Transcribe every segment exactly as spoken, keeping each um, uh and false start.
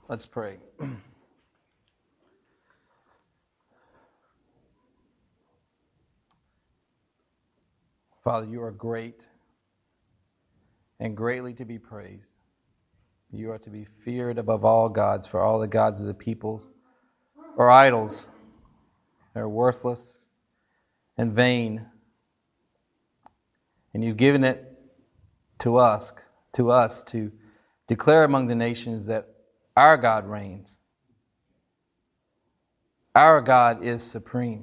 Let's pray. Father, you are great and greatly to be praised. You are to be feared above all gods, for all the gods of the people are idols. They're worthless and vain. And you've given it to us, to us to declare among the nations that our God reigns. Our God is supreme.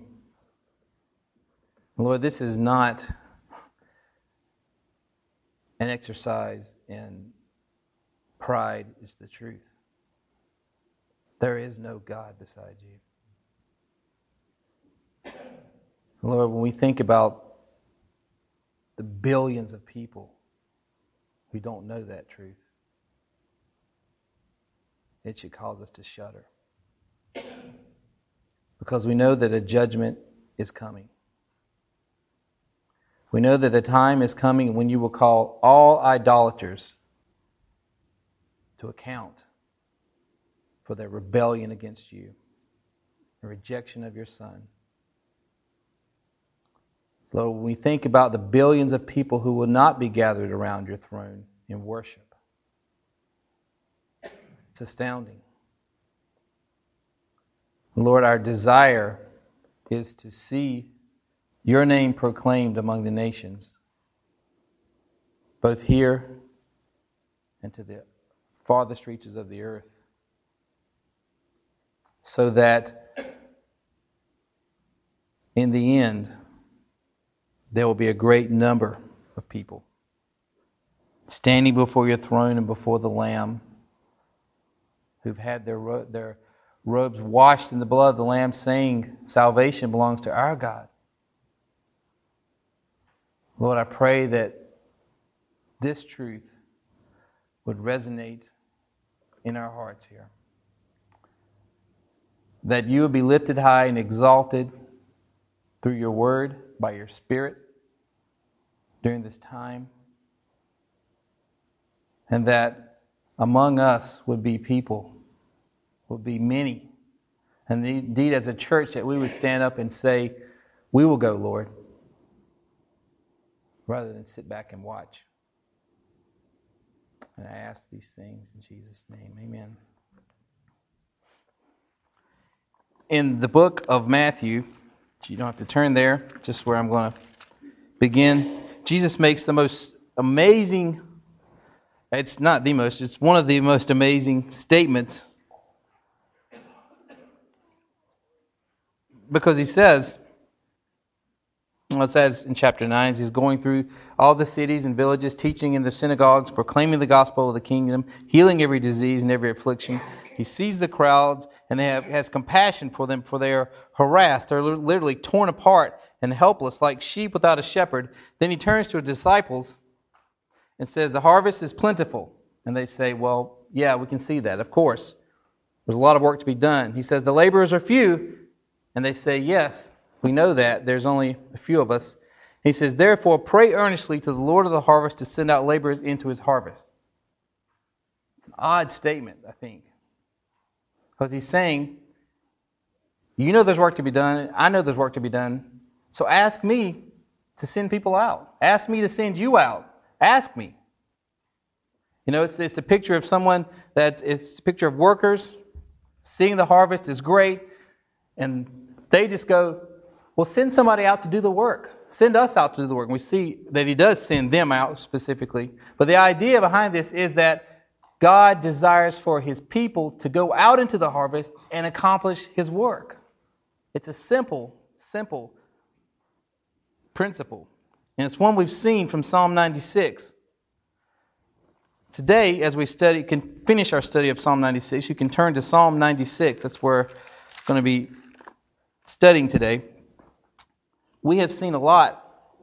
Lord, this is not an exercise in pride, it's the truth. There is no God beside you. Lord, when we think about the billions of people who don't know that truth, it should cause us to shudder. Because we know that a judgment is coming. We know that a time is coming when you will call all idolaters to account for their rebellion against you, the rejection of your Son. Lord, when we think about the billions of people who will not be gathered around your throne in worship, it's astounding. Lord, our desire is to see your name proclaimed among the nations, both here and to the farthest reaches of the earth, so that in the end there will be a great number of people standing before your throne and before the Lamb, who've had their ro- their robes washed in the blood of the Lamb, saying salvation belongs to our God. Lord, I pray that this truth would resonate in our hearts here. That you would be lifted high and exalted through your word, by your Spirit, during this time. And that among us would be people, would be many. And indeed, as a church, that we would stand up and say, we will go, Lord, rather than sit back and watch. And I ask these things in Jesus' name. Amen. In the book of Matthew, you don't have to turn there, just where I'm going to begin. Jesus makes the most amazing, it's not the most, it's one of the most amazing statements. Because he says, well, it says in chapter nine, as he's going through all the cities and villages, teaching in the synagogues, proclaiming the gospel of the kingdom, healing every disease and every affliction. He sees the crowds and they have, has compassion for them, for they are harassed. They're literally torn apart and helpless like sheep without a shepherd. Then he turns to his disciples and says, the harvest is plentiful. And they say, well, yeah, we can see that. Of course. There's a lot of work to be done. He says, the laborers are few. And they say, yes, we know that. There's only a few of us. He says, therefore, pray earnestly to the Lord of the harvest to send out laborers into his harvest. It's an odd statement, I think. Because he's saying, you know there's work to be done. I know there's work to be done. So ask me to send people out. Ask me to send you out. Ask me. You know, it's, it's a picture of someone that's, it's a picture of workers. Seeing the harvest is great. And they just go, well, send somebody out to do the work. Send us out to do the work. And we see that he does send them out specifically. But the idea behind this is that God desires for his people to go out into the harvest and accomplish his work. It's a simple, simple principle. And it's one we've seen from Psalm ninety-six. Today, as we study, can finish our study of Psalm ninety-six, you can turn to Psalm ninety-six. That's where we're going to be studying today. We have seen a lot.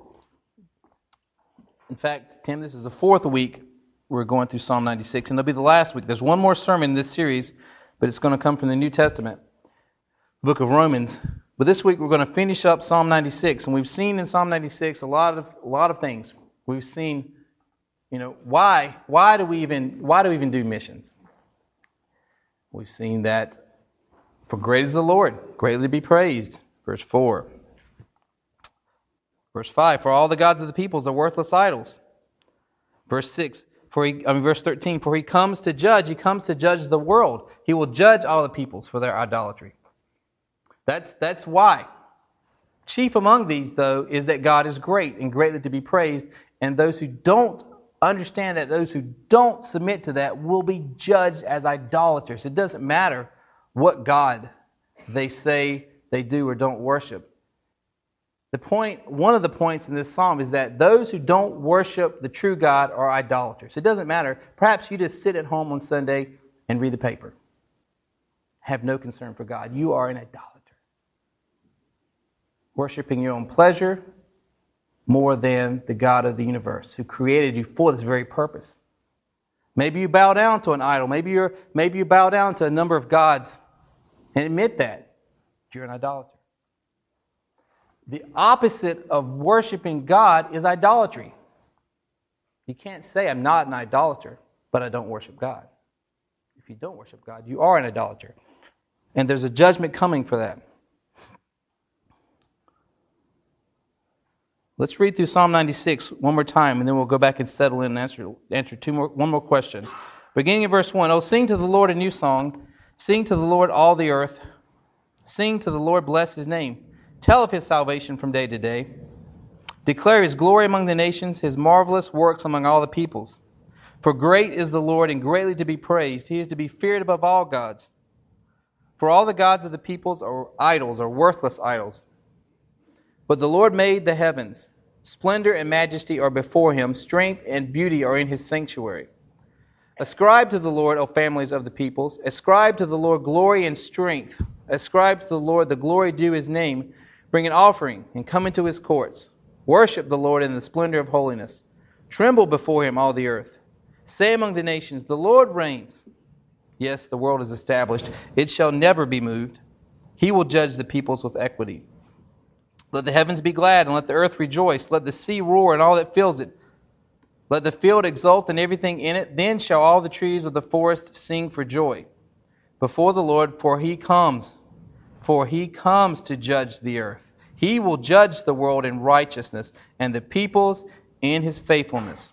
In fact, Tim, this is the fourth week we're going through Psalm ninety-six, and it'll be the last week. There's one more sermon in this series, but it's going to come from the New Testament, the book of Romans. But this week we're going to finish up Psalm ninety-six, and we've seen in Psalm ninety-six a lot of a lot of things. We've seen, you know, why why do we even why do we even do missions? We've seen that. For great is the Lord, greatly to be praised. Verse four. Verse five, for all the gods of the peoples are worthless idols. Verse six, for he, I mean, verse thirteen, for he comes to judge, he comes to judge the world. He will judge all the peoples for their idolatry. That's, that's why. Chief among these, though, is that God is great and greatly to be praised, and those who don't understand that, those who don't submit to that, will be judged as idolaters. It doesn't matter what God they say they do or don't worship. The point, one of the points in this psalm is that those who don't worship the true God are idolaters. It doesn't matter. Perhaps you just sit at home on Sunday and read the paper. Have no concern for God. You are an idolater. Worshipping your own pleasure more than the God of the universe who created you for this very purpose. Maybe you bow down to an idol. Maybe you're maybe you bow down to a number of gods and admit that you're an idolater. The opposite of worshiping God is idolatry. You can't say, I'm not an idolater, but I don't worship God. If you don't worship God, you are an idolater. And there's a judgment coming for that. Let's read through Psalm ninety-six one more time, and then we'll go back and settle in and answer, answer two more, one more question. Beginning in verse one, Oh, sing to the Lord a new song. Sing to the Lord all the earth. Sing to the Lord, bless His name. Tell of His salvation from day to day. Declare His glory among the nations, His marvelous works among all the peoples. For great is the Lord and greatly to be praised. He is to be feared above all gods. For all the gods of the peoples are idols, or worthless idols. But the Lord made the heavens. Splendor and majesty are before Him. Strength and beauty are in His sanctuary. Ascribe to the Lord, O families of the peoples. Ascribe to the Lord glory and strength. Ascribe to the Lord the glory due His name. Bring an offering and come into His courts. Worship the Lord in the splendor of holiness. Tremble before Him, all the earth. Say among the nations, the Lord reigns. Yes, the world is established. It shall never be moved. He will judge the peoples with equity. Let the heavens be glad, and let the earth rejoice. Let the sea roar, and all that fills it. Let the field exult, and everything in it. Then shall all the trees of the forest sing for joy before the Lord, for He comes. For He comes to judge the earth. He will judge the world in righteousness, and the peoples in His faithfulness.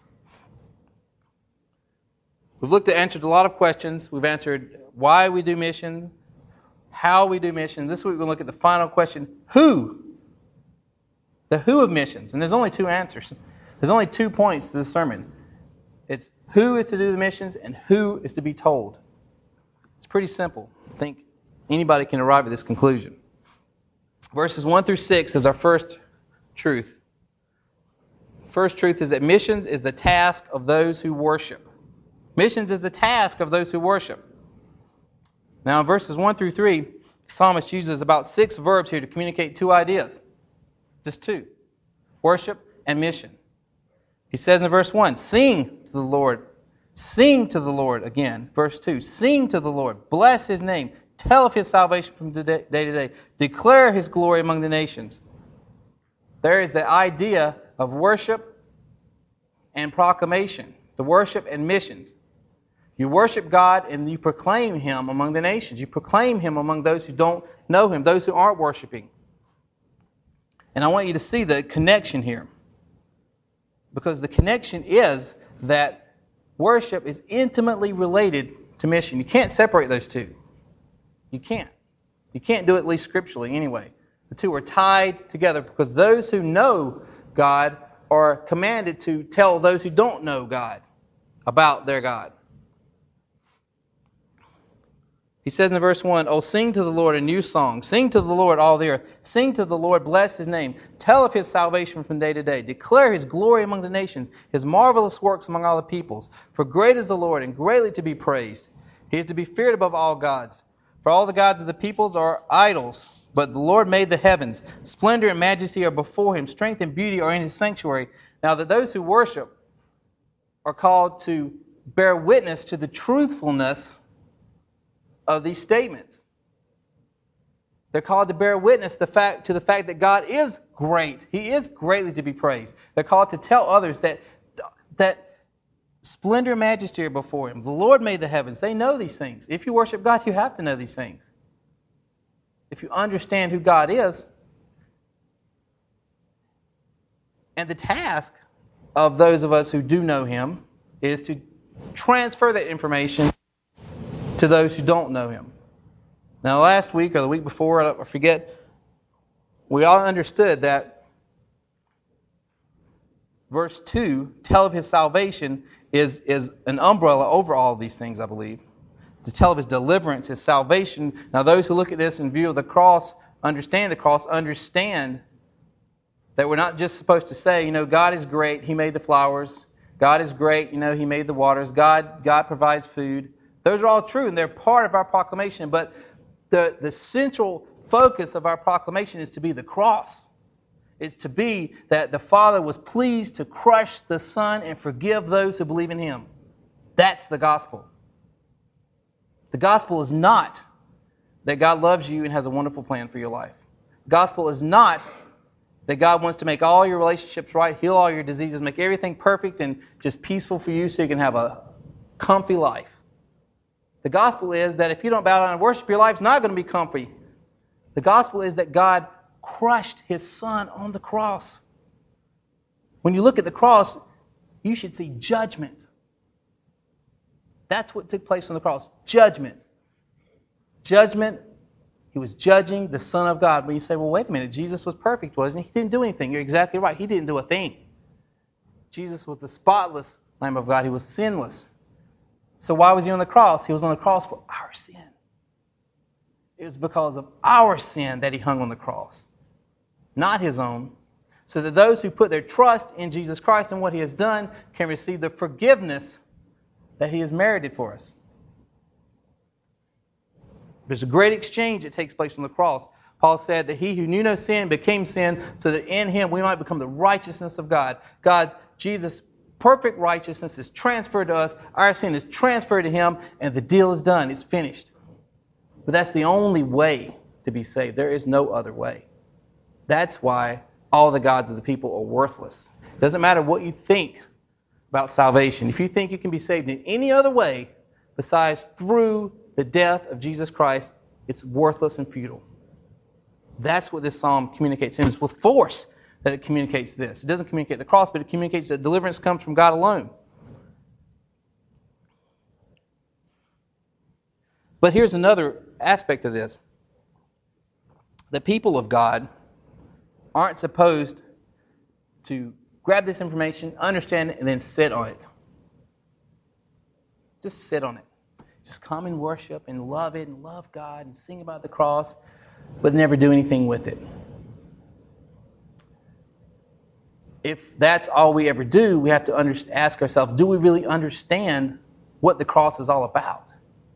We've looked at, answered a lot of questions. We've answered why we do mission, how we do mission. This week we're going to look at the final question, who? The who of missions. And there's only two answers. There's only two points to this sermon. It's who is to do the missions and who is to be told. It's pretty simple. I think anybody can arrive at this conclusion. Verses one through six is our first truth. First truth is that missions is the task of those who worship. Missions is the task of those who worship. Now in verses one through three, the psalmist uses about six verbs here to communicate two ideas. Just two. Worship and mission. He says in verse one, sing to the Lord. Sing to the Lord again. Verse two, sing to the Lord. Bless His name. Tell of His salvation from day to day. Declare His glory among the nations. There is the idea of worship and proclamation. The worship and missions. You worship God and you proclaim Him among the nations. You proclaim Him among those who don't know Him, those who aren't worshiping. And I want you to see the connection here. Because the connection is that worship is intimately related to mission. You can't separate those two. You can't. You can't do it, at least scripturally anyway. The two are tied together because those who know God are commanded to tell those who don't know God about their God. He says in verse one, Oh, sing to the Lord a new song. Sing to the Lord all the earth. Sing to the Lord, bless His name. Tell of His salvation from day to day. Declare His glory among the nations, His marvelous works among all the peoples. For great is the Lord and greatly to be praised. He is to be feared above all gods. For all the gods of the peoples are idols, but the Lord made the heavens. Splendor and majesty are before Him. Strength and beauty are in His sanctuary. Now that those who worship are called to bear witness to the truthfulness of these statements. They're called to bear witness the fact, to the fact that God is great. He is greatly to be praised. They're called to tell others that, that Splendor and majesty are before Him. The Lord made the heavens. They know these things. If you worship God, you have to know these things. If you understand who God is, and the task of those of us who do know Him is to transfer that information to those who don't know Him. Now, last week or the week before, I forget, we all understood that verse two, tell of His salvation, is, is an umbrella over all of these things, I believe. To tell of His deliverance, His salvation. Now, those who look at this in view of the cross, understand the cross, understand that we're not just supposed to say, you know, God is great, He made the flowers. God is great, you know, He made the waters. God, God provides food. Those are all true, and they're part of our proclamation. But the, the central focus of our proclamation is to be the cross. It's to be that the Father was pleased to crush the Son and forgive those who believe in Him. That's the gospel. The gospel is not that God loves you and has a wonderful plan for your life. The gospel is not that God wants to make all your relationships right, heal all your diseases, make everything perfect and just peaceful for you so you can have a comfy life. The gospel is that if you don't bow down and worship, your life's not going to be comfy. The gospel is that God crushed His Son on the cross. When you look at the cross, you should see judgment. That's what took place on the cross. Judgment. Judgment. He was judging the Son of God. When you say, well, wait a minute, Jesus was perfect, wasn't He? He didn't do anything. You're exactly right. He didn't do a thing. Jesus was the spotless Lamb of God. He was sinless. So why was He on the cross? He was on the cross for our sin. It was because of our sin that He hung on the cross, not His own, so that those who put their trust in Jesus Christ and what He has done can receive the forgiveness that He has merited for us. There's a great exchange that takes place on the cross. Paul said that He who knew no sin became sin so that in Him we might become the righteousness of God. God, Jesus' perfect righteousness is transferred to us. Our sin is transferred to Him, and the deal is done. It's finished. But that's the only way to be saved. There is no other way. That's why all the gods of the people are worthless. It doesn't matter what you think about salvation. If you think you can be saved in any other way besides through the death of Jesus Christ, it's worthless and futile. That's what this psalm communicates. And it's with force that it communicates this. It doesn't communicate the cross, but it communicates that deliverance comes from God alone. But here's another aspect of this. The people of God aren't supposed to grab this information, understand it, and then sit on it. Just sit on it. Just come and worship and love it and love God and sing about the cross, but never do anything with it. If that's all we ever do, we have to under- ask ourselves, do we really understand what the cross is all about?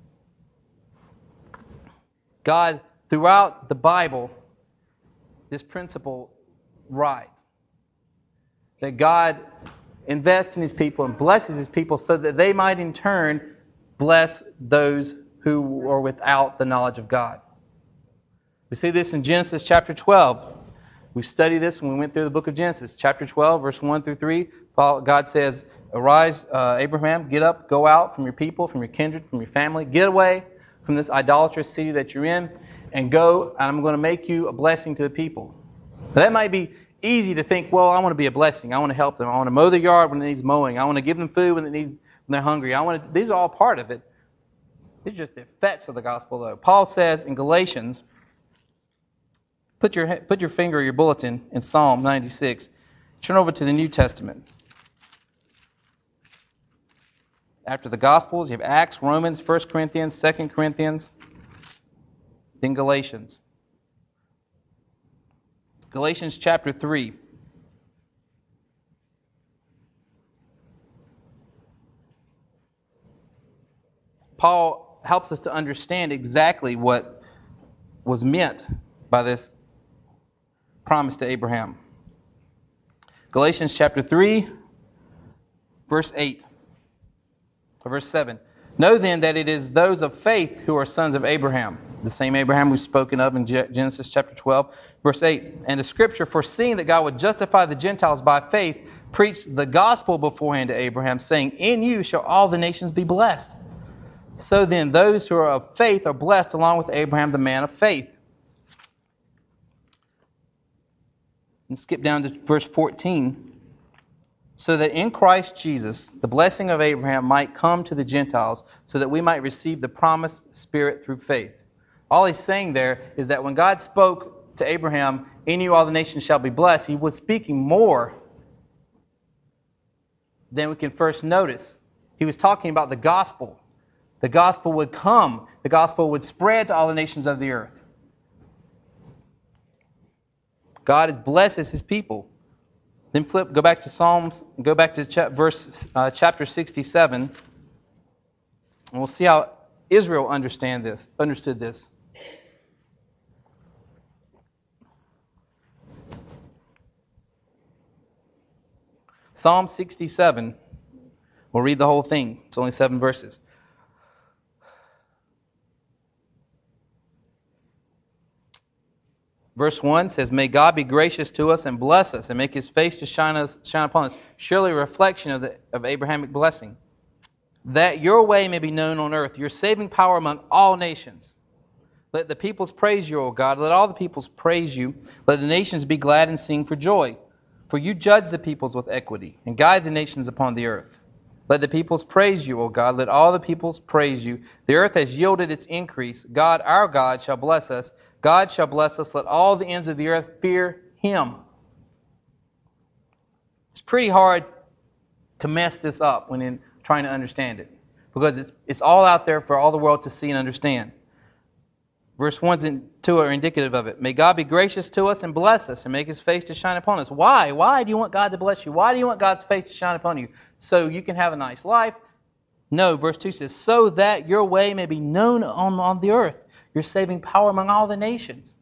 God, throughout the Bible, this principle rides. That God invests in His people and blesses His people so that they might in turn bless those who are without the knowledge of God. We see this in Genesis chapter twelve. We studied this when we went through the book of Genesis. Chapter twelve, verse one through three, God says, arise, uh, Abraham, get up, go out from your people, from your kindred, from your family, get away from this idolatrous city that you're in, and go, and I'm going to make you a blessing to the people. Now, that might be easy to think, well, I want to be a blessing. I want to help them. I want to mow their yard when it needs mowing. I want to give them food when it needs when they're hungry. I want to, these are all part of it. These are just the effects of the gospel, though. Paul says in Galatians, put your put your finger or your bulletin in Psalm ninety-six. Turn over to the New Testament. After the Gospels, you have Acts, Romans, First Corinthians, Second Corinthians, then Galatians. Galatians chapter three. Paul helps us to understand exactly what was meant by this promise to Abraham. Galatians chapter three, verse eight, or verse seven. Know then that it is those of faith who are sons of Abraham. The same Abraham we've spoken of in Genesis chapter twelve, verse eight. And the Scripture, foreseeing that God would justify the Gentiles by faith, preached the gospel beforehand to Abraham, saying, in you shall all the nations be blessed. So then those who are of faith are blessed along with Abraham, the man of faith. And skip down to verse fourteen. So that in Christ Jesus, the blessing of Abraham might come to the Gentiles, so that we might receive the promised Spirit through faith. All he's saying there is that when God spoke to Abraham, in you all the nations shall be blessed, he was speaking more than we can first notice. He was talking about the gospel. The gospel would come. The gospel would spread to all the nations of the earth. God blesses his people. Then flip, go back to Psalms, go back to cha- verse uh, chapter sixty-seven, and we'll see how Israel understand this, understood this. Psalm sixty-seven. We'll read the whole thing. It's only seven verses. Verse one says, may God be gracious to us and bless us and make his face to shine us shine upon us. Surely a reflection of the of Abrahamic blessing. That your way may be known on earth, your saving power among all nations. Let the peoples praise you, O God. Let all the peoples praise you. Let the nations be glad and sing for joy. For you judge the peoples with equity and guide the nations upon the earth. Let the peoples praise you, O God. Let all the peoples praise you. The earth has yielded its increase. God, our God, shall bless us. God shall bless us. Let all the ends of the earth fear him. It's pretty hard to mess this up when in trying to understand it, because it's it's all out there for all the world to see and understand. Verse one and two are indicative of it. May God be gracious to us and bless us and make his face to shine upon us. Why? Why do you want God to bless you? Why do you want God's face to shine upon you? So you can have a nice life? No, verse two says, so that your way may be known on, on the earth, your saving power among all the nations.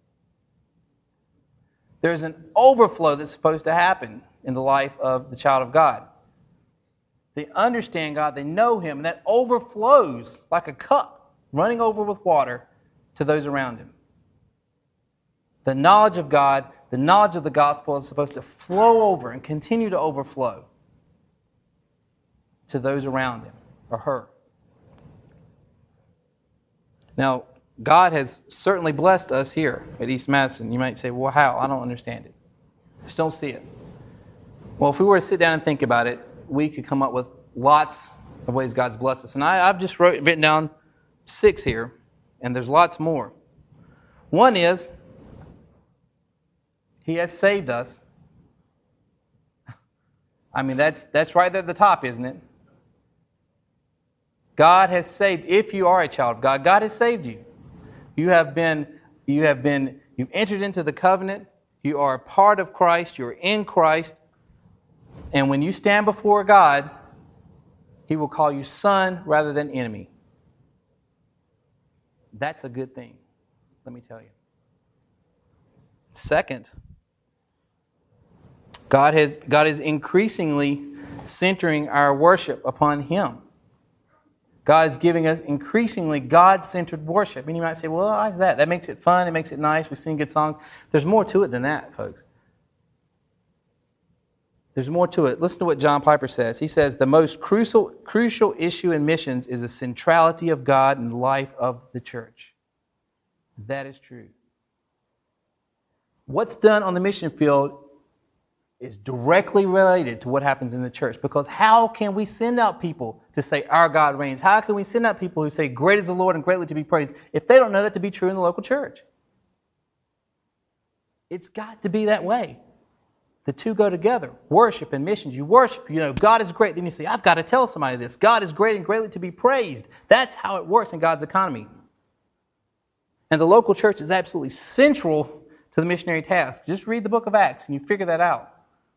There's an overflow that's supposed to happen in the life of the child of God. They understand God, they know him, and that overflows like a cup running over with water to those around him. The knowledge of God, the knowledge of the gospel is supposed to flow over and continue to overflow to those around him or her. Now, God has certainly blessed us here at East Madison. You might say, well, how? I don't understand it. I just don't see it. Well, if we were to sit down and think about it, we could come up with lots of ways God's blessed us. And I, I've just wrote, written down six here, and there's lots more. One is, he has saved us. I mean, that's that's right there at the top, isn't it? God has saved, if you are a child of God, God has saved you. You have been, you have been, you've entered into the covenant. You are a part of Christ. You're in Christ. And when you stand before God, he will call you son rather than enemy. That's a good thing, let me tell you. Second, God has God is increasingly centering our worship upon him. God is giving us increasingly God-centered worship. And you might say, well, why is that? That makes it fun. It makes it nice. We sing good songs. There's more to it than that, folks. There's more to it. Listen to what John Piper says. He says, the most crucial, crucial issue in missions is the centrality of God in the life of the church. That is true. What's done on the mission field is directly related to what happens in the church. Because how can we send out people to say, our God reigns? How can we send out people who say, great is the Lord and greatly to be praised, if they don't know that to be true in the local church? It's got to be that way. The two go together. Worship and missions. You worship, you know, God is great. Then you say, I've got to tell somebody this. God is great and greatly to be praised. That's how it works in God's economy. And the local church is absolutely central to the missionary task. Just read the book of Acts and you figure that out.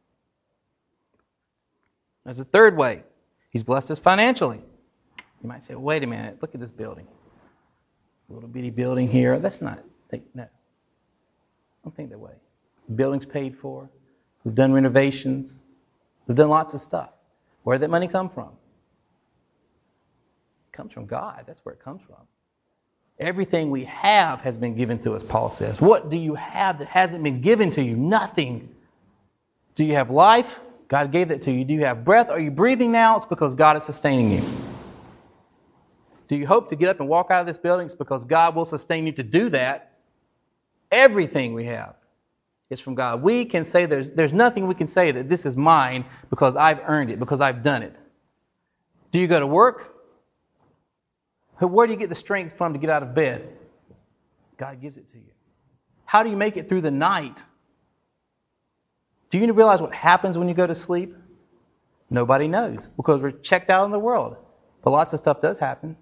There's a third way. He's blessed us financially. You might say, well, wait a minute, look at this building. A little bitty building here. That's not, no. Don't think that way. The building's paid for. We've done renovations. We've done lots of stuff. Where did that money come from? It comes from God. That's where it comes from. Everything we have has been given to us, Paul says. What do you have that hasn't been given to you? Nothing. Do you have life? God gave that to you. Do you have breath? Are you breathing now? It's because God is sustaining you. Do you hope to get up and walk out of this building? It's because God will sustain you to do that. Everything we have is from God. We can say there's, there's nothing we can say that this is mine because I've earned it, because I've done it. Do you go to work? Where do you get the strength from to get out of bed? God gives it to you. How do you make it through the night? Do you realize what happens when you go to sleep? Nobody knows because we're checked out in the world. But lots of stuff does happen.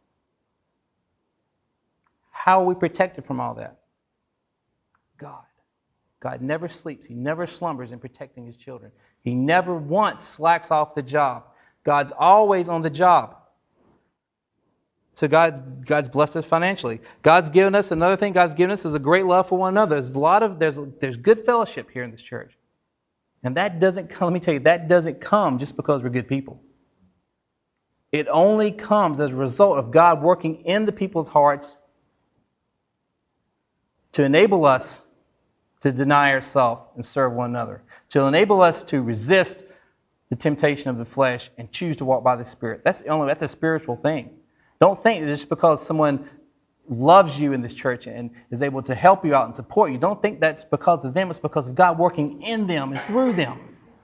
How are we protected from all that? God. God never sleeps. He never slumbers in protecting His children. He never once slacks off the job. God's always on the job. So God's, God's blessed us financially. God's given us, another thing God's given us is a great love for one another. There's a lot of, there's, there's good fellowship here in this church. And that doesn't come, let me tell you, that doesn't come just because we're good people. It only comes as a result of God working in the people's hearts to enable us to deny ourselves and serve one another. To enable us to resist the temptation of the flesh and choose to walk by the Spirit. That's the only, that's a spiritual thing. Don't think that just because someone loves you in this church and is able to help you out and support you, don't think that's because of them. It's because of God working in them and through them.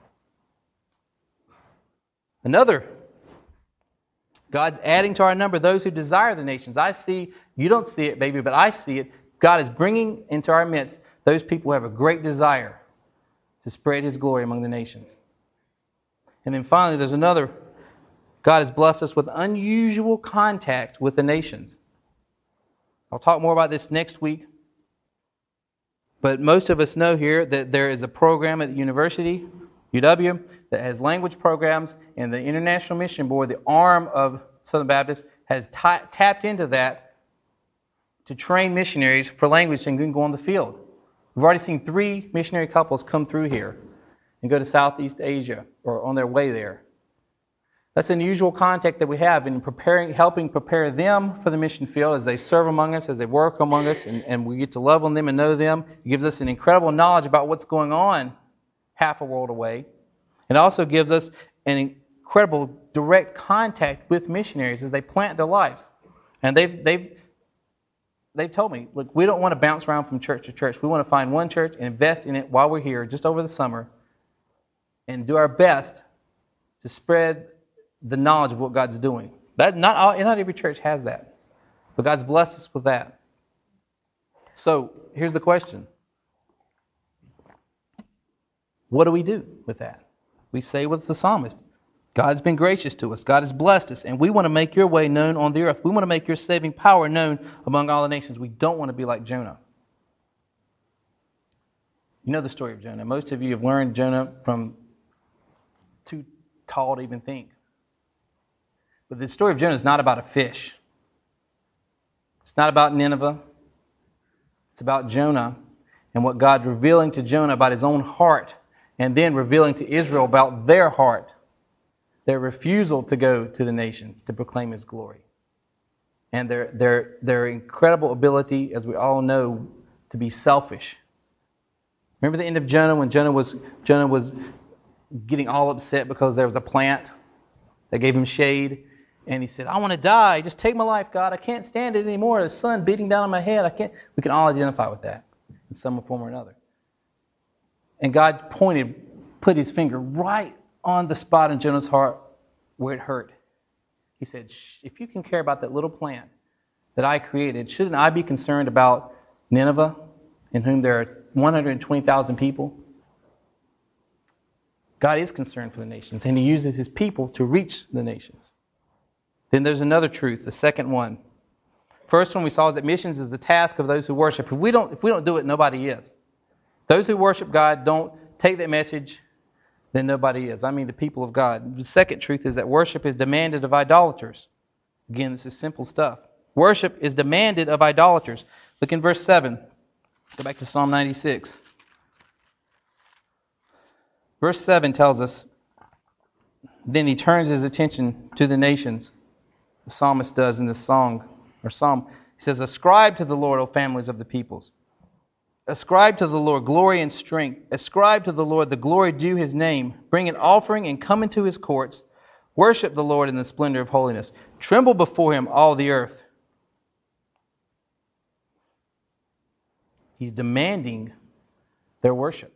Another, God's adding to our number those who desire the nations. I see, you don't see it, baby, but I see it. God is bringing into our midst those people who have a great desire to spread His glory among the nations. And then finally, there's another. God has blessed us with unusual contact with the nations. I'll talk more about this next week. But most of us know here that there is a program at the university, U W, that has language programs, and the International Mission Board, the arm of Southern Baptist, has t- tapped into that to train missionaries for language and then go on the field. We've already seen three missionary couples come through here and go to Southeast Asia or on their way there. That's an unusual contact that we have in preparing, helping prepare them for the mission field as they serve among us, as they work among us, and, and we get to love on them and know them. It gives us an incredible knowledge about what's going on half a world away. It also gives us an incredible direct contact with missionaries as they plant their lives. And they've they've they've told me, look, we don't want to bounce around from church to church. We want to find one church and invest in it while we're here, just over the summer, and do our best to spread the knowledge of what God's doing. That not all, not every church has that, but God's blessed us with that. So here's the question: what do we do with that? We say with the psalmist, God's been gracious to us. God has blessed us, and we want to make your way known on the earth. We want to make your saving power known among all the nations. We don't want to be like Jonah. You know the story of Jonah. Most of you have learned Jonah from too tall to even think. But the story of Jonah is not about a fish. It's not about Nineveh. It's about Jonah and what God's revealing to Jonah about his own heart, and then revealing to Israel about their heart, their refusal to go to the nations to proclaim His glory, and their their their incredible ability, as we all know, to be selfish. Remember the end of Jonah when Jonah was Jonah was getting all upset because there was a plant that gave him shade. And he said, I want to die. Just take my life, God. I can't stand it anymore. The sun beating down on my head. I can't. We can all identify with that in some form or another. And God pointed, put His finger right on the spot in Jonah's heart where it hurt. He said, if you can care about that little plant that I created, shouldn't I be concerned about Nineveh, in whom there are one hundred twenty thousand people? God is concerned for the nations, and He uses His people to reach the nations. Then there's another truth, the second one. First one we saw is that missions is the task of those who worship. If we don't, if we don't do it, nobody is. Those who worship God don't take that message, then nobody is. I mean the people of God. The second truth is that worship is demanded of idolaters. Again, this is simple stuff. Worship is demanded of idolaters. Look in verse seven. Go back to Psalm ninety-six. Verse seven tells us, then he turns his attention to the nations. The psalmist does in this song or psalm. He says, ascribe to the Lord, O families of the peoples. Ascribe to the Lord glory and strength. Ascribe to the Lord the glory due his name. Bring an offering and come into his courts. Worship the Lord in the splendor of holiness. Tremble before him, all the earth. He's demanding their worship.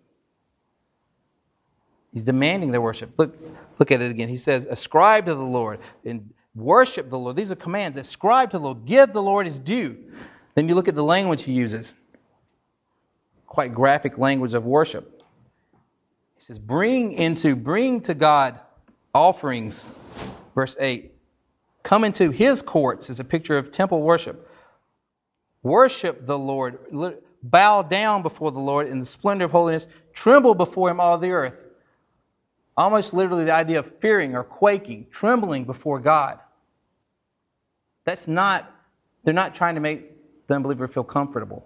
He's demanding their worship. Look, look at it again. He says, ascribe to the Lord and worship the Lord. These are commands. Ascribe to the Lord. Give the Lord his due. Then you look at the language he uses. Quite graphic language of worship. He says, bring into, bring to God offerings. Verse eight. Come into his courts is a picture of temple worship. Worship the Lord. Bow down before the Lord in the splendor of holiness. Tremble before him, all the earth. Almost literally the idea of fearing or quaking, trembling before God. That's not, they're not trying to make the unbeliever feel comfortable.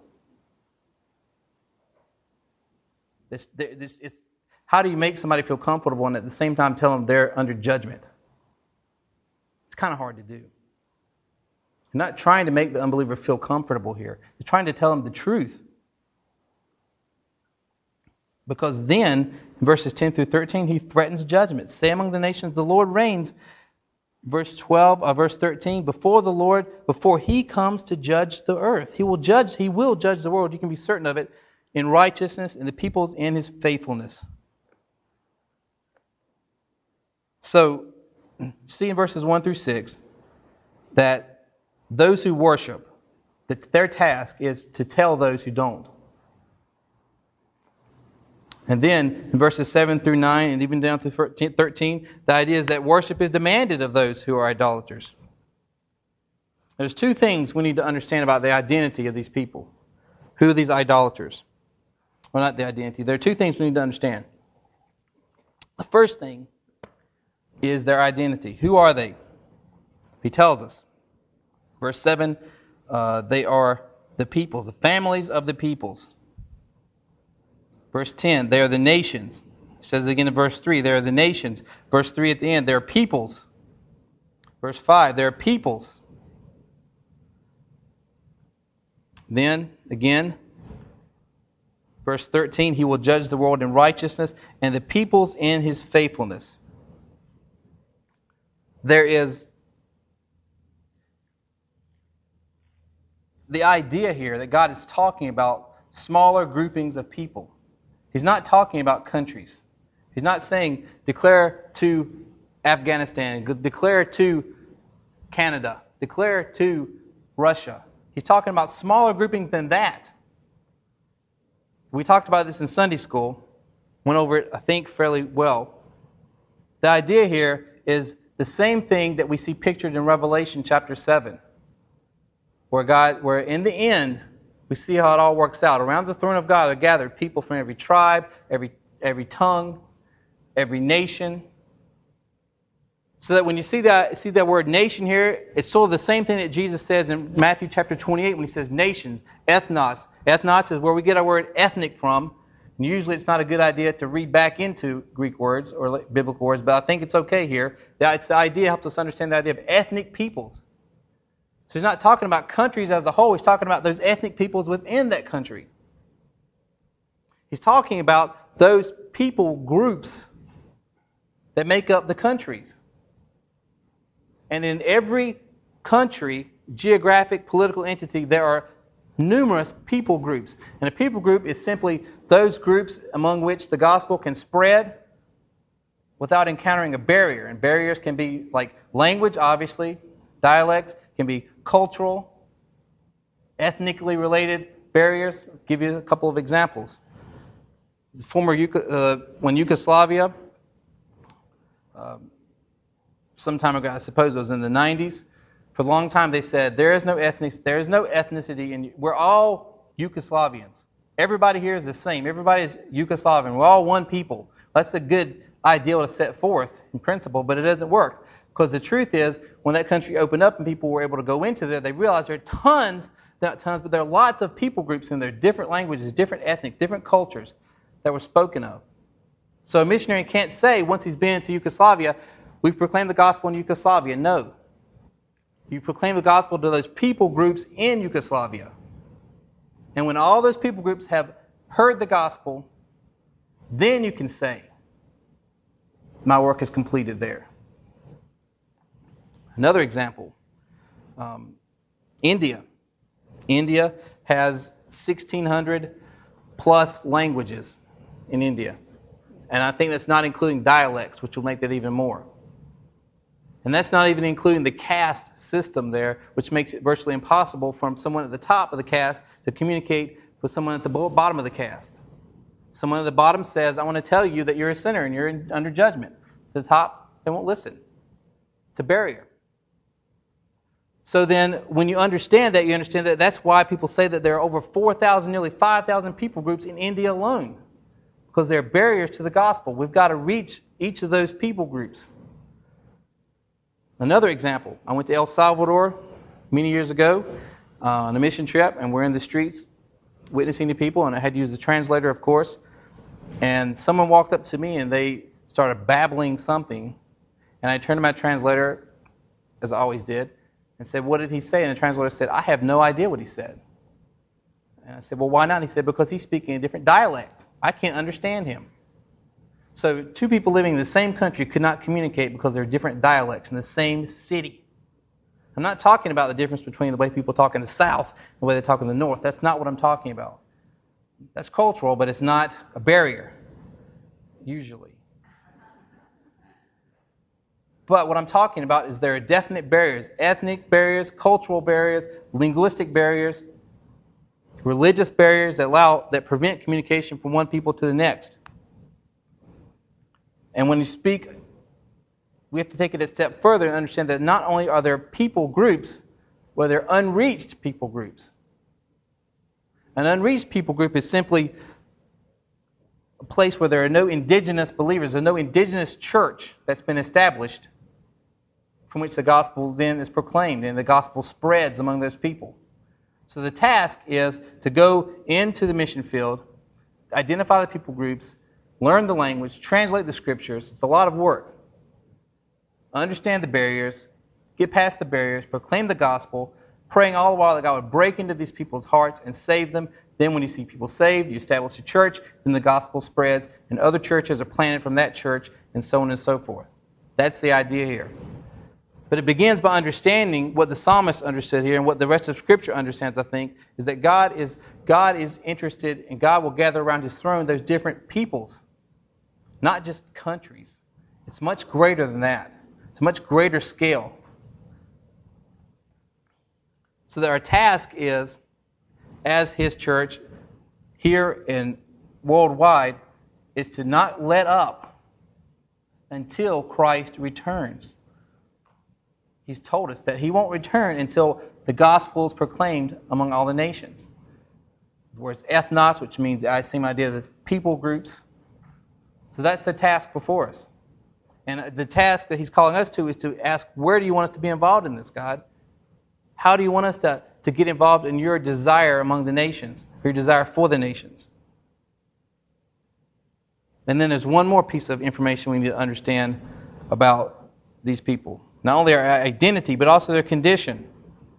This, this, it's, how do you make somebody feel comfortable and at the same time tell them they're under judgment? It's kind of hard to do. You're not trying to make the unbeliever feel comfortable here. You're trying to tell them the truth. Because then, in verses ten through thirteen, he threatens judgment. Say among the nations, the Lord reigns. Verse twelve, uh, verse thirteen, before the Lord, before he comes to judge the earth. He will judge, he will judge the world. You can be certain of it. In righteousness, and the peoples in his faithfulness. So, see in verses one through six that those who worship, that their task is to tell those who don't. And then in verses seven through nine and even down to thirteen, the idea is that worship is demanded of those who are idolaters. There's two things we need to understand about the identity of these people. Who are these idolaters? Well, not the identity. There are two things we need to understand. The first thing is their identity. Who are they? He tells us. Verse seven, uh, they are the peoples, the families of the peoples. Verse ten, they are the nations. It says it again in verse three, they are the nations. Verse three at the end, they are peoples. Verse five, they are peoples. Then, again, verse thirteen, he will judge the world in righteousness and the peoples in his faithfulness. There is the idea here that God is talking about smaller groupings of people. He's not talking about countries. He's not saying declare to Afghanistan, declare to Canada, declare to Russia. He's talking about smaller groupings than that. We talked about this in Sunday school. Went over it, I think, fairly well. The idea here is the same thing that we see pictured in Revelation chapter seven. Where God, where in the end, we see how it all works out. Around the throne of God are gathered people from every tribe, every every tongue, every nation. So that when you see that see that word nation here, it's sort of the same thing that Jesus says in Matthew chapter twenty-eight when he says nations, ethnos. Ethnos is where we get our word ethnic from. And usually it's not a good idea to read back into Greek words or biblical words, but I think it's okay here. It's the idea helps us understand the idea of ethnic peoples. So he's not talking about countries as a whole. He's talking about those ethnic peoples within that country. He's talking about those people groups that make up the countries. And in every country, geographic, political entity, there are numerous people groups. And a people group is simply those groups among which the gospel can spread without encountering a barrier. And barriers can be like language, obviously, dialects, can be cultural, ethnically related barriers. I'll give you a couple of examples. Former uh, when Yugoslavia, uh, some time ago, I suppose it was in the nineties, for a long time they said there is no ethnic, there is no ethnicity, and we're all Yugoslavians. Everybody here is the same. Everybody is Yugoslavian. We're all one people. That's a good ideal to set forth in principle, but it doesn't work. Because the truth is, when that country opened up and people were able to go into there, they realized there are tons, not tons, but there are lots of people groups in there, different languages, different ethnic, different cultures that were spoken of. So a missionary can't say, once he's been to Yugoslavia, we've proclaimed the gospel in Yugoslavia. No. You proclaim the gospel to those people groups in Yugoslavia. And when all those people groups have heard the gospel, then you can say, my work is completed there. Another example, um, India. India has sixteen hundred plus languages in India. And I think that's not including dialects, which will make that even more. And that's not even including the caste system there, which makes it virtually impossible for someone at the top of the caste to communicate with someone at the bottom of the caste. Someone at the bottom says, I want to tell you that you're a sinner and you're in, under judgment. To the top, they won't listen. It's a barrier. So then, when you understand that, you understand that that's why people say that there are over four thousand, nearly five thousand people groups in India alone. Because there are barriers to the gospel. We've got to reach each of those people groups. Another example, I went to El Salvador many years ago uh, on a mission trip, and we're in the streets witnessing to people, and I had to use the translator, of course. And someone walked up to me, and they started babbling something. And I turned to my translator, as I always did, and said, what did he say? And the translator said, I have no idea what he said. And I said, well, why not? And he said, because he's speaking a different dialect. I can't understand him. So two people living in the same country could not communicate because they're different dialects in the same city. I'm not talking about the difference between the way people talk in the South and the way they talk in the North. That's not what I'm talking about. That's cultural, but it's not a barrier, usually. But what I'm talking about is there are definite barriers, ethnic barriers, cultural barriers, linguistic barriers, religious barriers that allow that prevent communication from one people to the next. And when you speak, we have to take it a step further and understand that not only are there people groups, but there are unreached people groups. An unreached people group is simply a place where there are no indigenous believers, there's no indigenous church that's been established from which the gospel then is proclaimed and the gospel spreads among those people. So the task is to go into the mission field, identify the people groups, learn the language, translate the scriptures. It's a lot of work. Understand the barriers, get past the barriers, proclaim the gospel, praying all the while that God would break into these people's hearts and save them. Then when you see people saved, you establish a church, then the gospel spreads, and other churches are planted from that church, and so on and so forth. That's the idea here. But it begins by understanding what the psalmist understood here and what the rest of Scripture understands, I think, is that God is God is interested and God will gather around His throne those different peoples, not just countries. It's much greater than that. It's a much greater scale. So that our task is, as His church, here and worldwide, is to not let up until Christ returns. He's told us that He won't return until the gospel is proclaimed among all the nations. The word is ethnos, which means the same idea as people groups. So that's the task before us. And the task that He's calling us to is to ask, where do you want us to be involved in this, God? How do you want us to, to get involved in your desire among the nations, your desire for the nations? And then there's one more piece of information we need to understand about these people. Not only their identity, but also their condition.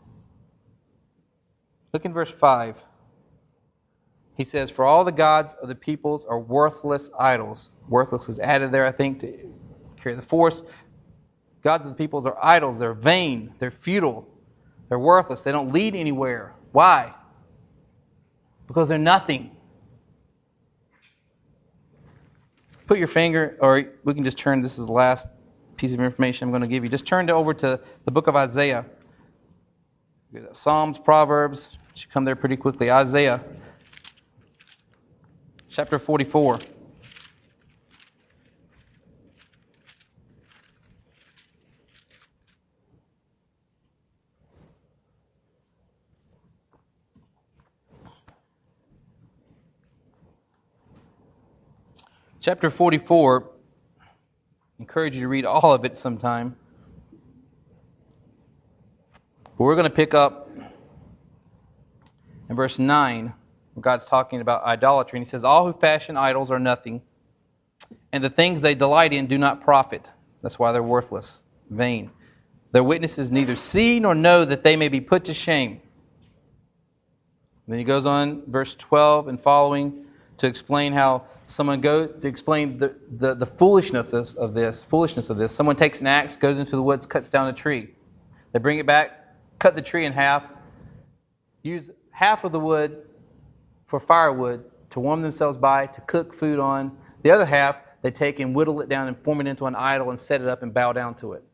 Look in verse five. He says, for all the gods of the peoples are worthless idols. Worthless is added there, I think, to carry the force. Gods of the peoples are idols. They're vain. They're futile. They're worthless. They don't lead anywhere. Why? Because they're nothing. Put your finger, or we can just turn, this is the last piece of information I'm going to give you. Just turn to over to the book of Isaiah. Psalms, Proverbs, should come there pretty quickly. Isaiah, chapter forty-four. Chapter forty-four, I encourage you to read all of it sometime. But we're going to pick up in verse nine, where God's talking about idolatry. And He says, all who fashion idols are nothing, and the things they delight in do not profit. That's why they're worthless, vain. Their witnesses neither see nor know that they may be put to shame. then he goes on, verse twelve and following, to explain how someone goes, to explain the, the, the foolishness of this, of this, foolishness of this. Someone takes an axe, goes into the woods, cuts down a tree. They bring it back, cut the tree in half, use half of the wood for firewood to warm themselves by, to cook food on. The other half, they take and whittle it down and form it into an idol and set it up and bow down to it.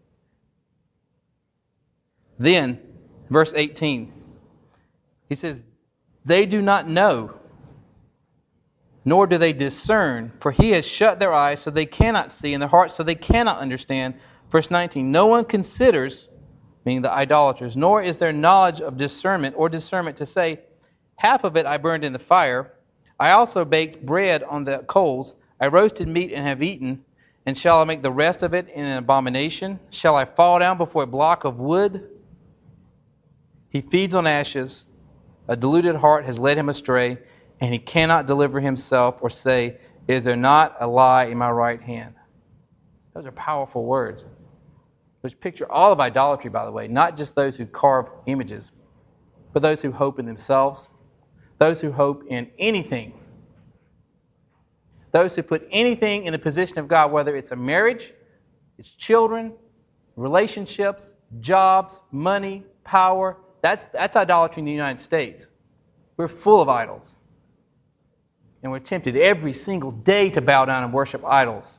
Then, verse eighteen, he says, they do not know, nor do they discern, for he has shut their eyes so they cannot see, and their hearts so they cannot understand. Verse nineteen, no one considers, meaning the idolaters, nor is there knowledge of discernment or discernment to say, half of it I burned in the fire. I also baked bread on the coals. I roasted meat and have eaten. And shall I make the rest of it in an abomination? Shall I fall down before a block of wood? He feeds on ashes. A deluded heart has led him astray, and he cannot deliver himself or say, is there not a lie in my right hand? Those are powerful words, which picture all of idolatry, by the way, not just those who carve images, but those who hope in themselves, those who hope in anything, those who put anything in the position of God, whether it's a marriage, it's children, relationships, jobs, money, power. That's, that's idolatry in the United States. We're full of idols. And we're tempted every single day to bow down and worship idols.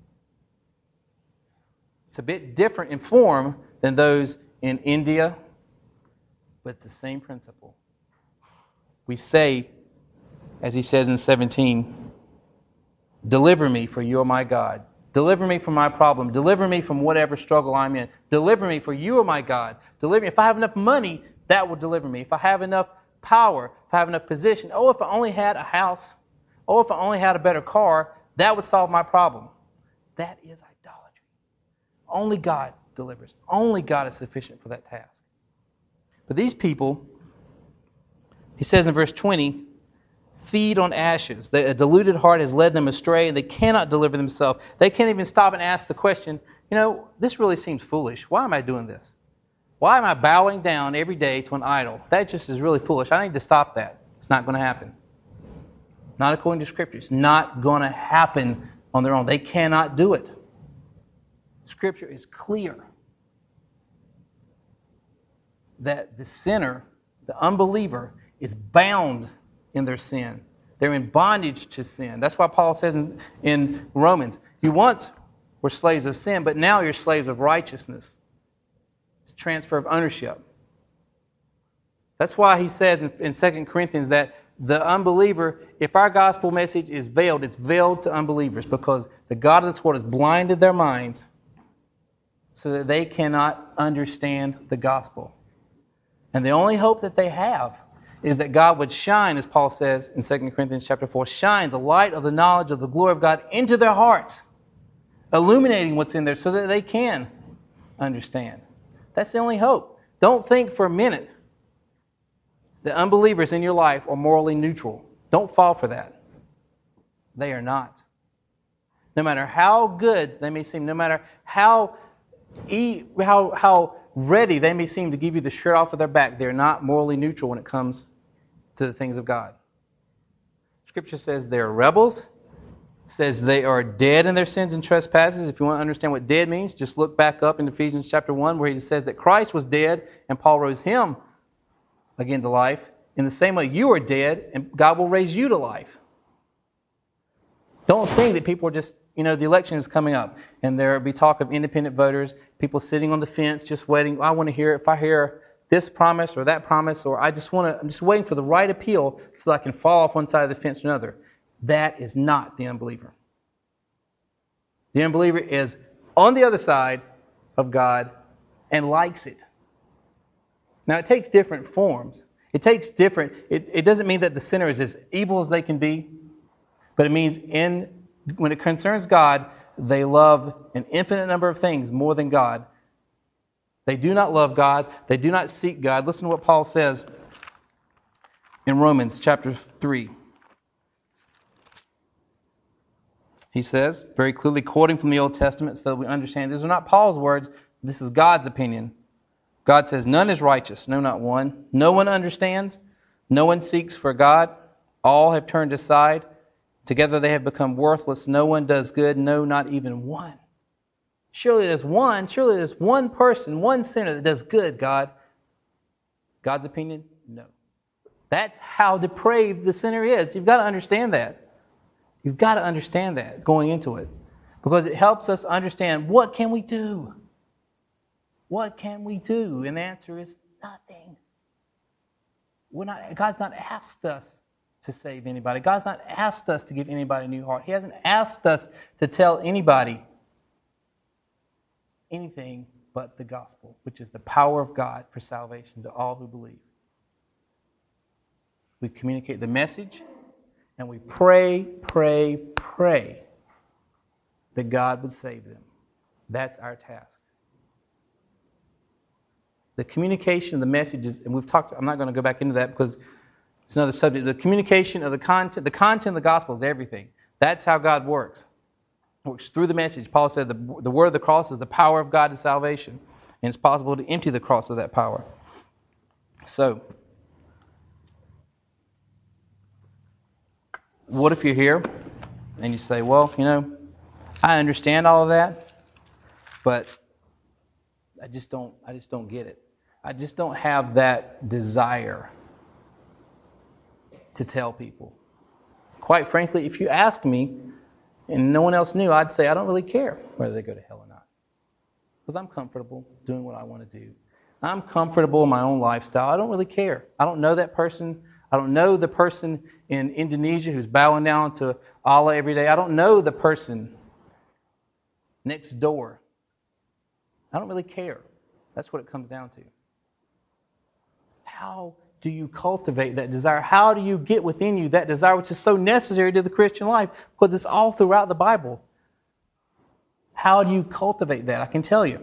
It's a bit different in form than those in India, but it's the same principle. We say, as he says in seventeen, deliver me, for you are my God. Deliver me from my problem. Deliver me from whatever struggle I'm in. Deliver me, for you are my God. Deliver me. If I have enough money, that will deliver me. If I have enough power, if I have enough position, oh, if I only had a house, oh, if I only had a better car, that would solve my problem. That is idolatry. Only God delivers. Only God is sufficient for that task. But these people, he says in verse twenty, feed on ashes. The, a deluded heart has led them astray, and they cannot deliver themselves. They can't even stop and ask the question, you know, this really seems foolish. Why am I doing this? Why am I bowing down every day to an idol? That just is really foolish. I need to stop that. It's not going to happen. Not according to Scripture. It's not going to happen on their own. They cannot do it. Scripture is clear that the sinner, the unbeliever, is bound in their sin. They're in bondage to sin. That's why Paul says in, in Romans, you once were slaves of sin, but now you're slaves of righteousness. It's a transfer of ownership. That's why he says in, in Second Corinthians that the unbeliever, if our gospel message is veiled, it's veiled to unbelievers because the God of this world has blinded their minds so that they cannot understand the gospel. And the only hope that they have is that God would shine, as Paul says in Second Corinthians chapter four, shine the light of the knowledge of the glory of God into their hearts, illuminating what's in there so that they can understand. That's the only hope. Don't think for a minute that unbelievers in your life are morally neutral. Don't fall for that. They are not. No matter how good they may seem, no matter how e- how how ready they may seem to give you the shirt off of their back, they're not morally neutral when it comes to the things of God. Scripture says they're rebels. It says they are dead in their sins and trespasses. If you want to understand what dead means, just look back up in Ephesians chapter one where he says that Christ was dead and Paul rose him again to life. In the same way, you are dead and God will raise you to life. Don't think that people are just, you know, the election is coming up and there will be talk of independent voters, people sitting on the fence just waiting. I want to hear, if I hear this promise or that promise, or I just want to, I'm just waiting for the right appeal so that I can fall off one side of the fence or another. That is not the unbeliever. The unbeliever is on the other side of God and likes it. Now, it takes different forms. It takes different, it, it doesn't mean that the sinner is as evil as they can be, but it means in when it concerns God, they love an infinite number of things more than God. They do not love God. They do not seek God. Listen to what Paul says in Romans chapter three. He says, very clearly quoting from the Old Testament so that we understand, these are not Paul's words, this is God's opinion. God says, none is righteous, no, not one. No one understands. No one seeks for God. All have turned aside. Together they have become worthless. No one does good. No, not even one. Surely there's one, surely there's one person, one sinner that does good, God. God's opinion? No. That's how depraved the sinner is. You've got to understand that. You've got to understand that going into it. Because it helps us understand, what can we do? What can we do? And the answer is nothing. We're not, God's not asked us to save anybody. God's not asked us to give anybody a new heart. He hasn't asked us to tell anybody anything but the gospel, which is the power of God for salvation to all who believe. We communicate the message, and we pray, pray, pray that God would save them. That's our task. The communication of the messages, and we've talked, I'm not going to go back into that because it's another subject. The communication of the content, the content of the gospel is everything. That's how God works. Works through the message. Paul said the, the word of the cross is the power of God to salvation. And it's possible to empty the cross of that power. So, what if you're here and you say, well, you know, I understand all of that, but I just don't I just don't get it. I just don't have that desire to tell people. Quite frankly, if you asked me and no one else knew, I'd say I don't really care whether they go to hell or not. Because I'm comfortable doing what I want to do. I'm comfortable in my own lifestyle. I don't really care. I don't know that person. I don't know the person in Indonesia who's bowing down to Allah every day. I don't know the person next door. I don't really care. That's what it comes down to. How do you cultivate that desire? How do you get within you that desire which is so necessary to the Christian life? Because it's all throughout the Bible. How do you cultivate that? I can tell you.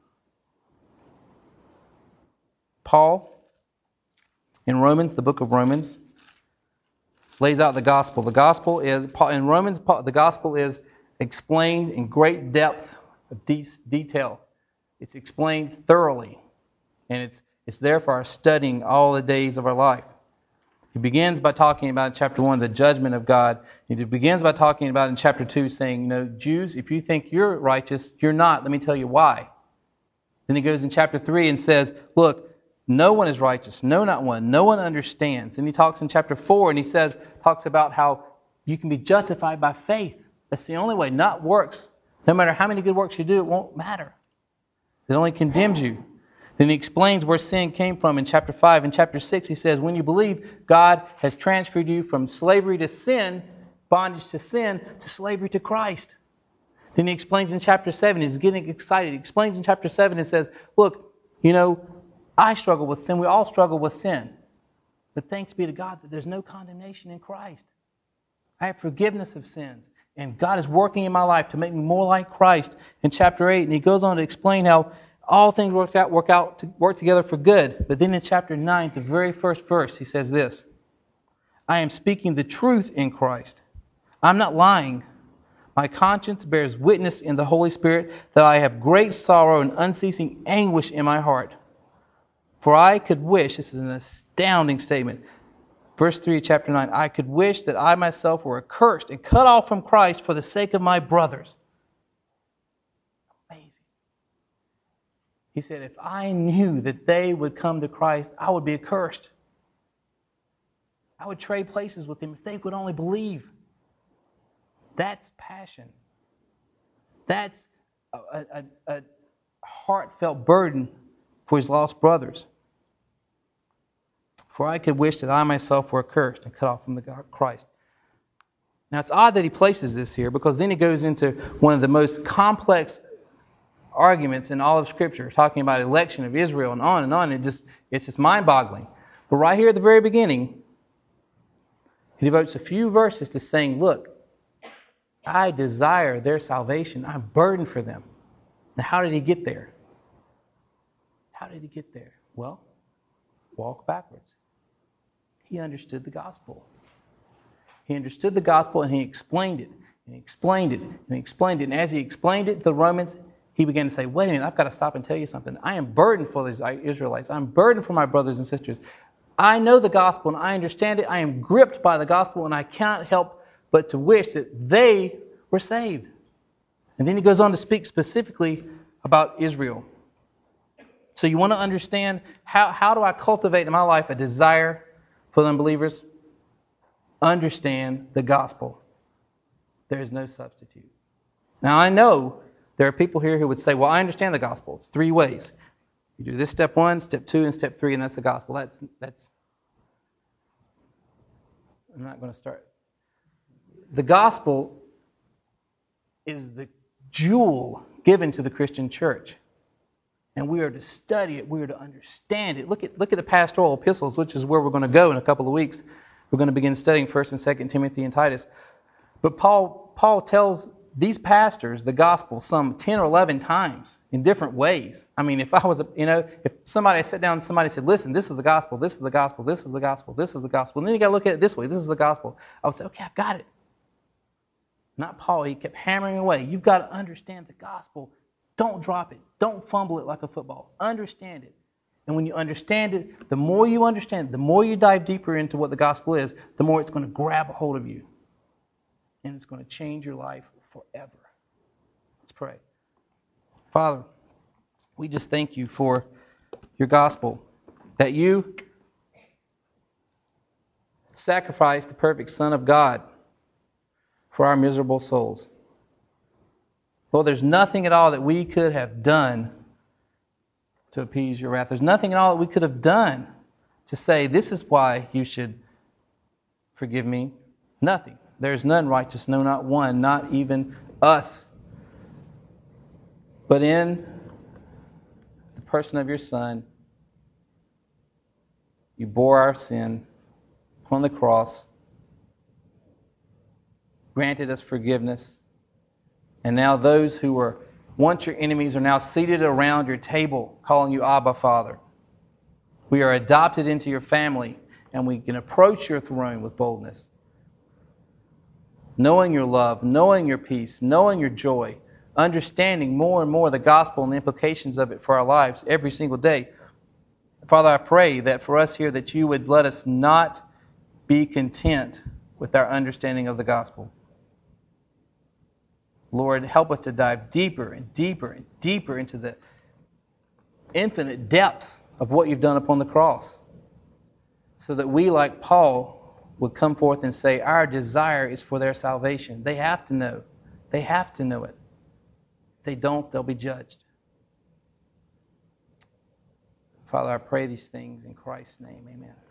Paul, in Romans, the book of Romans, lays out the gospel. The gospel is, in Romans, the gospel is explained in great depth of de- detail. It's explained thoroughly. And it's it's there for our studying all the days of our life. He begins by talking about in chapter one the judgment of God. He begins by talking about in chapter two saying, you know, Jews, if you think you're righteous, you're not. Let me tell you why. Then he goes in chapter three and says, look, no one is righteous. No, not one. No one understands. And he talks in chapter four and he says, talks about how you can be justified by faith. That's the only way, not works. No matter how many good works you do, it won't matter. It only condemns you. Then he explains where sin came from in chapter five. In chapter six, he says, when you believe, God has transferred you from slavery to sin, bondage to sin, to slavery to Christ. Then he explains in chapter seven, he's getting excited. He explains in chapter seven and says, look, you know, I struggle with sin. We all struggle with sin. But thanks be to God that there's no condemnation in Christ. I have forgiveness of sins. And God is working in my life to make me more like Christ in chapter eight. And he goes on to explain how all things work out, work out, to work together for good. But then in chapter nine, the very first verse, he says this: I am speaking the truth in Christ. I'm not lying. My conscience bears witness in the Holy Spirit that I have great sorrow and unceasing anguish in my heart. For I could wish, this is an astounding statement, verse three of chapter nine, I could wish that I myself were accursed and cut off from Christ for the sake of my brothers. Amazing. He said, if I knew that they would come to Christ, I would be accursed. I would trade places with them if they would only believe. That's passion. That's a, a, a heartfelt burden for his lost brothers. For I could wish that I myself were accursed and cut off from the God Christ. Now it's odd that he places this here, because then he goes into one of the most complex arguments in all of Scripture, talking about election of Israel and on and on. It just it's just mind-boggling. But right here at the very beginning, he devotes a few verses to saying, look, I desire their salvation. I'm burdened for them. Now how did he get there? How did he get there? Well, walk backwards. He understood the gospel. He understood the gospel and he explained it. And he explained it. And he explained it. And as he explained it to the Romans, he began to say, wait a minute, I've got to stop and tell you something. I am burdened for these Israelites. I'm burdened for my brothers and sisters. I know the gospel and I understand it. I am gripped by the gospel and I can't help but to wish that they were saved. And then he goes on to speak specifically about Israel. So you want to understand how, how do I cultivate in my life a desire for the unbelievers? Understand the gospel. There is no substitute. Now I know there are people here who would say, well, I understand the gospel. It's three ways. You do this step one, step two, and step three, and that's the gospel. That's that's. I'm not going to start. The gospel is the jewel given to the Christian church. And we are to study it. We are to understand it. Look at look at the pastoral epistles, which is where we're going to go in a couple of weeks. We're going to begin studying First and Second Timothy and Titus. But Paul Paul tells these pastors the gospel some ten or eleven times in different ways. I mean, if I was, a, you know, if somebody sat down and somebody said, listen, this is the gospel, this is the gospel, this is the gospel, this is the gospel, and then you got to look at it this way, this is the gospel. I would say, okay, I've got it. Not Paul. He kept hammering away. You've got to understand the gospel. Don't drop it. Don't fumble it like a football. Understand it. And when you understand it, the more you understand it, the more you dive deeper into what the gospel is, the more it's going to grab a hold of you. And it's going to change your life forever. Let's pray. Father, we just thank you for your gospel, that you sacrificed the perfect Son of God for our miserable souls. Lord, there's nothing at all that we could have done to appease your wrath. There's nothing at all that we could have done to say, this is why you should forgive me. Nothing. There's none righteous, no, not one, not even us. But in the person of your Son, you bore our sin on the cross, granted us forgiveness, and now those who were once your enemies are now seated around your table, calling you Abba, Father. We are adopted into your family, and we can approach your throne with boldness, knowing your love, knowing your peace, knowing your joy, understanding more and more the gospel and the implications of it for our lives every single day. Father, I pray that for us here that you would let us not be content with our understanding of the gospel. Lord, help us to dive deeper and deeper and deeper into the infinite depths of what you've done upon the cross, so that we, like Paul, would come forth and say, our desire is for their salvation. They have to know. They have to know it. If they don't, they'll be judged. Father, I pray these things in Christ's name. Amen.